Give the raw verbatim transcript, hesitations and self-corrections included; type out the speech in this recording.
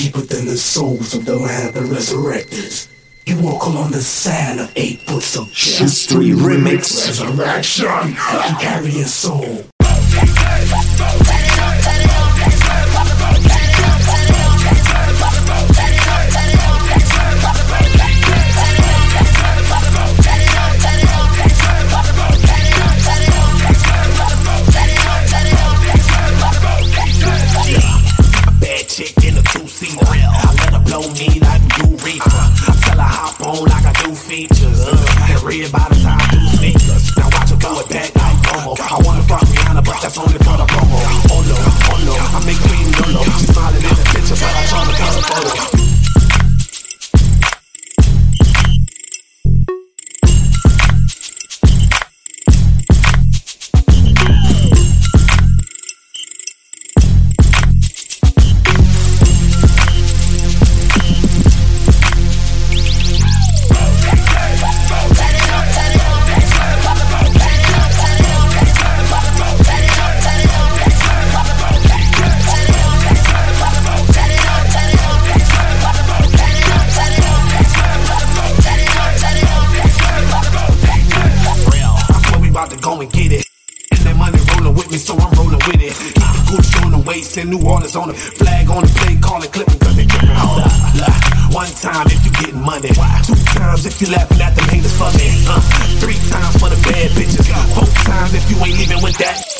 deeper than the souls of the land of the resurrectors. You walk along the sand of eight books of history remix. Resurrection, you carry your soul. Me like you reefer. I tell her hop on like I do features. Uh, and read by the time I do sneakers. Now watch her throw it back like Momo. I wanna fuck Rihanna, but that's only for the promo. Oh no, oh no, I make clean no no. She's smiling in the picture, but I try to cut a photo. Go and get it. And that money rolling with me, so I'm rolling with it. Keep the Gucci on the waist and New Orleans on the flag on the plate, calling clipping cause they tripping. Hold up, look. One time if you getting money, two times if you laughing at the haters for me, uh, three times for the bad bitches, four times if you ain't leaving with that.